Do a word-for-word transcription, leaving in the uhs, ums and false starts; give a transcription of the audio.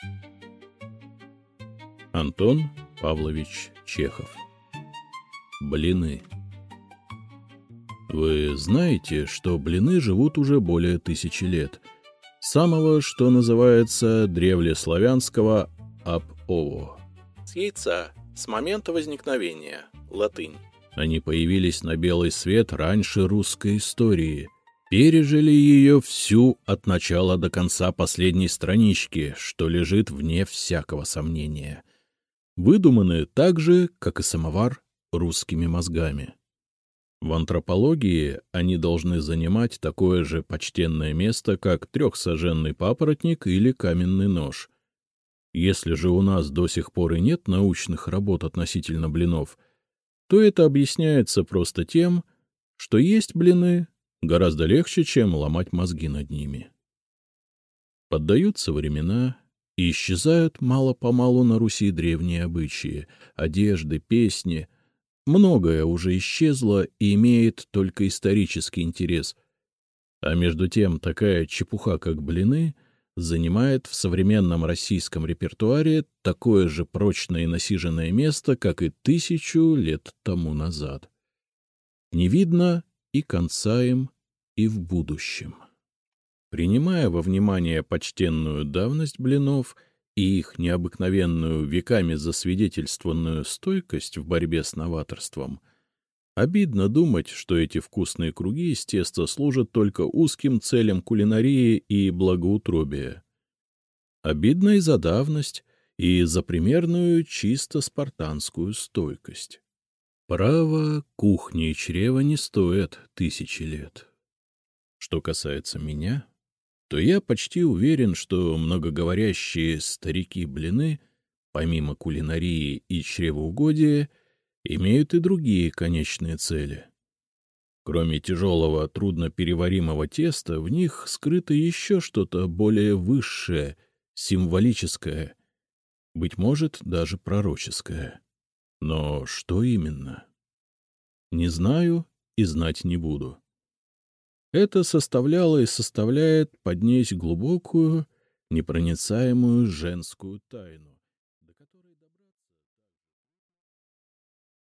Антон Павлович Чехов. Блины. Вы знаете, что блины живут уже более тысячи лет. Самого, что называется, древлеславянского «ап-ово». С яйца, с момента возникновения, латынь. Они появились на белый свет раньше русской истории. Пережили ее всю от начала до конца последней странички, что лежит вне всякого сомнения. Выдуманы так же, как и самовар, русскими мозгами. В антропологии они должны занимать такое же почтенное место, как трехсаженный папоротник или каменный нож. Если же у нас до сих пор и нет научных работ относительно блинов, то это объясняется просто тем, что есть блины гораздо легче, чем ломать мозги над ними. Поддаются времена, и исчезают мало-помалу на Руси древние обычаи, одежды, песни. Многое уже исчезло и имеет только исторический интерес. А между тем такая чепуха, как блины, занимает в современном российском репертуаре такое же прочное и насиженное место, как и тысячу лет тому назад. Не видно и конца им и в будущем. Принимая во внимание почтенную давность блинов и их необыкновенную веками засвидетельствованную стойкость в борьбе с новаторством, обидно думать, что эти вкусные круги из теста служат только узким целям кулинарии и благоутробия. Обидно и за давность, и за примерную чисто спартанскую стойкость. Право, кухни и чрева не стоят тысячи лет. Что касается меня, то я почти уверен, что многоговорящие старики-блины, помимо кулинарии и чревоугодия, имеют и другие конечные цели. Кроме тяжелого, труднопереваримого теста, в них скрыто еще что-то более высшее, символическое, быть может, даже пророческое. Но что именно? Не знаю и знать не буду. Это составляло и составляет поднесь глубокую, непроницаемую женскую тайну,